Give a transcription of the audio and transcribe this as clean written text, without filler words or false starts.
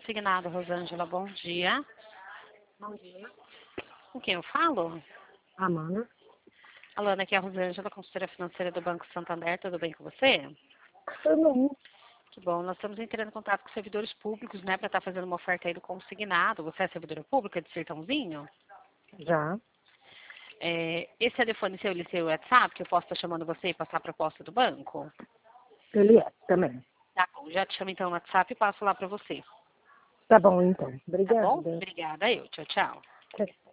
Consignado, Rosângela, bom dia. Bom dia. Com quem eu falo? Amanda. Alana, aqui é a Rosângela, consultora financeira do Banco Santander, tudo bem com você? Tudo bem. Que bom, nós estamos entrando em contato com servidores públicos, né, para estar fazendo uma oferta aí do consignado. Você é servidora pública de Sertãozinho? Já. Esse telefone seu, ele é seu WhatsApp, que eu posso estar chamando você e passar a proposta do banco? Ele é também. Tá bom, já te chamo então no WhatsApp e passo lá para você. Tá bom, então. Tá bom? Obrigada. Obrigada, eu. Tchau, tchau. Tchau.